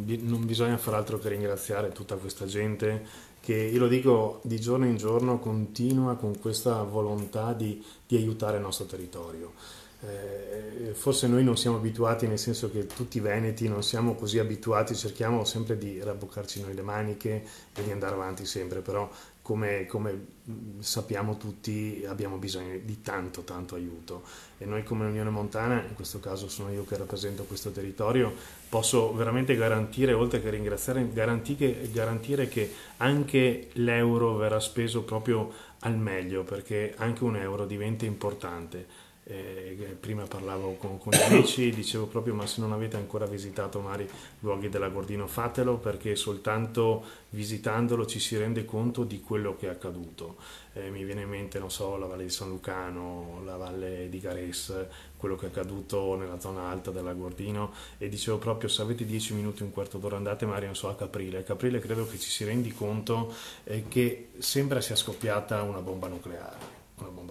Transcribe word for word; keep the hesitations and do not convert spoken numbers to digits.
bi- non bisogna far altro che ringraziare tutta questa gente che, io lo dico di giorno in giorno, continua con questa volontà di, di aiutare il nostro territorio. Eh, forse noi non siamo abituati, nel senso che tutti i veneti non siamo così abituati, cerchiamo sempre di rabboccarci noi le maniche e di andare avanti sempre, però come, come sappiamo tutti abbiamo bisogno di tanto tanto aiuto e noi come Unione Montana, in questo caso sono io che rappresento questo territorio, posso veramente garantire, oltre che ringraziare, garantire, garantire che anche l'euro verrà speso proprio al meglio, perché anche un euro diventa importante. Eh, prima parlavo con, con gli amici, dicevo proprio: ma se non avete ancora visitato magari i luoghi dell'Agordino, fatelo, perché soltanto visitandolo ci si rende conto di quello che è accaduto. Eh, mi viene in mente, non so, la Valle di San Lucano, la Valle di Gares, quello che è accaduto nella zona alta dell'Agordino, e dicevo proprio: se avete dieci minuti, un quarto d'ora, andate magari, non so, a Caprile. A Caprile credo che ci si rendi conto eh, che sembra sia scoppiata una bomba nucleare.